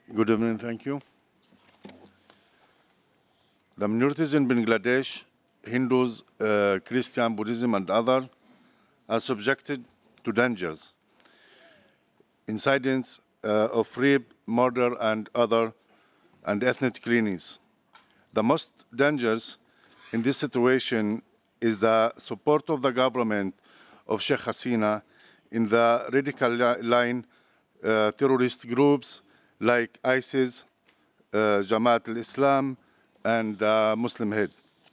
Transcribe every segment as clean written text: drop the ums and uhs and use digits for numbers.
Good evening, thank you. The minorities in Bangladesh, Hindus, Christian, Buddhism, and others, are subjected to dangers, incidents of rape, murder, and ethnic cleanings. The most dangerous in this situation is the support of the government of Sheikh Hasina in the radical line terrorist groups like ISIS, Jamaat al-Islam, and the Muslim Head.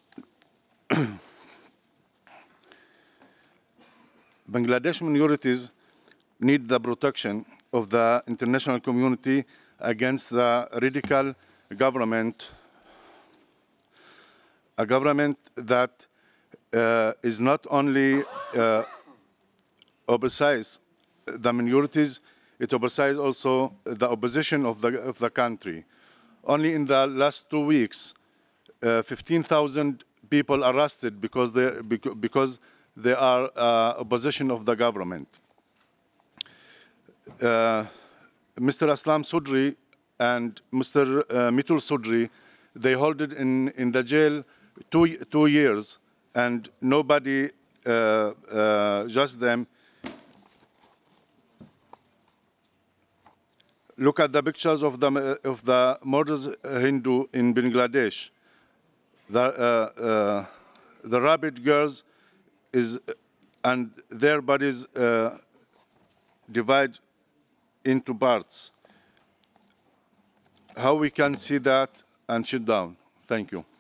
Bangladesh minorities need the protection of the international community against the radical government, a government that is not only oversize the minorities, it oversizes also the opposition of the country. Only in the last 2 weeks, 15,000 people arrested because they are opposition of the government. Mr. Aslam Sudri and Mr. Mitul Sudri, they hold it in the jail 2 years, and nobody judged them. Look at the pictures of the murders Hindu in Bangladesh. The rabbit girls is and their bodies divide into parts. How we can see that and shut down? Thank you.